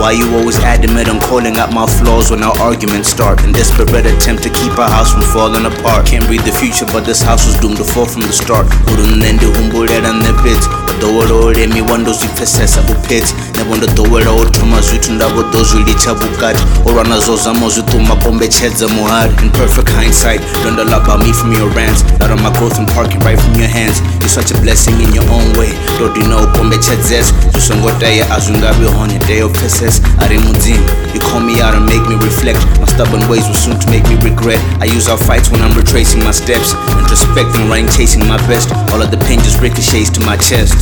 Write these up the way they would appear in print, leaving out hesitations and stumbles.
Why you always adamant on calling out my flaws when our arguments start? In desperate attempt to keep our house from falling apart. Can't read the future, but this house was doomed to fall from the start. Urunende humbulera nepit dowolole miwando zwipfesesa bupedzi nebondo dowela othoma zwithu ndavo ḓo zwi litsha vhukati olwa nazwo zamo zwiṱuma kombetshedza muhari. In perfect hindsight, learned a lot about me from your rants. Lot of my growth and parking right from your hands. You're such a blessing in your own way. Don't you know kombetshedzesa zwisongo tea a zwi nga vhi hone day of pfesesa ari mudzimu. You call me out and make me reflect. My stubborn ways will soon to make me regret. I use our fights when I'm retracing my steps, introspecting, running, chasing my best. All of the pain just ricochets to my chest.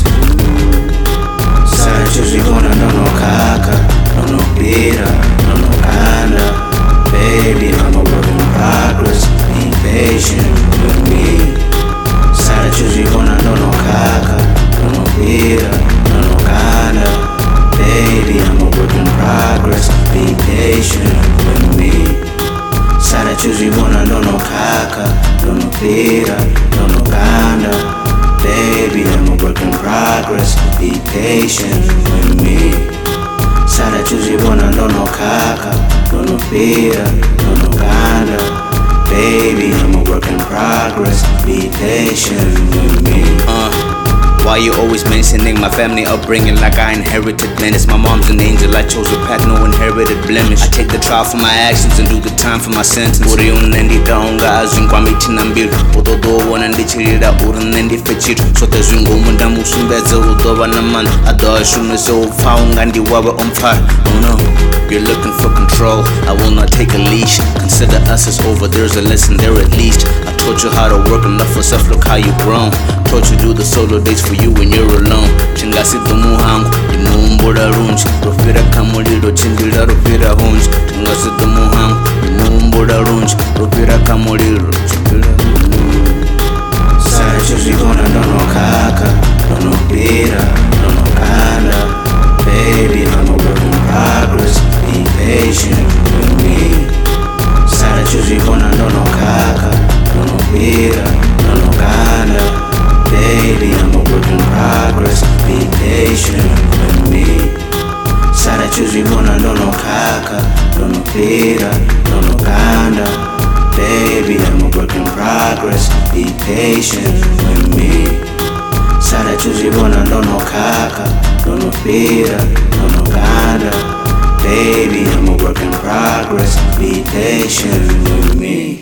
Sacho zvikona ndonokaka, ndonopira, ndonokanda. Baby, I'm a work in progress. Be patient with me. Sacho zvikona ndonokaka, ndonopira, ndonokanda. Baby, I'm a work in progress. Be patient with me. Sacho zvikona ndonokaka, ndonopira, ndonokanda. Baby, I'm a work in progress. Be patient with me. Sada chuzibona ndonokaka, ndonopira, ndonokanda. Baby, I'm a work in progress. Be patient with me. Why you always mentioning my family upbringing like I inherited menace? My mom's an angel, I chose a path, no inherited blemish. I take the trial for my actions and do the time for my sentence. Uri unendita unga azvingwami tina mbiri utodoona ndichirira uri nendife chito sote zvingombo ndamusumbedze udova namanda adova shumise upfa unga ndiwave omfara. Oh no, you're looking for control, I will not take a leash. Consider us as over, there's a lesson there at least. I taught you how to work enough for self, look how you've grown. Taught you do the solo dates for you when you're alone. Chingasidho muhangu, ndimuumbura runji. Rofira kamuliro, chindira rofira hunji. Chingasidho muhangu, ndimuumbura runji. Rofira kamuliro, chindira Sacho zvikona ndonokaka, ndonopira, ndonokanda. Baby, I'm a work in progress. Be patient with me. Sacho zvikona ndonokaka, ndonopira, ndonokanda. Baby, I'm a work in progress. Be patient with me. Sada chuzibona ndonokaka, ndonopira, ndonokanda. Baby, I'm a work in progress. Be patient with me. Sada chuzibona ndonokaka, ndonopira, ndonokanda. Baby, I'm a work in progress. Be patient with me.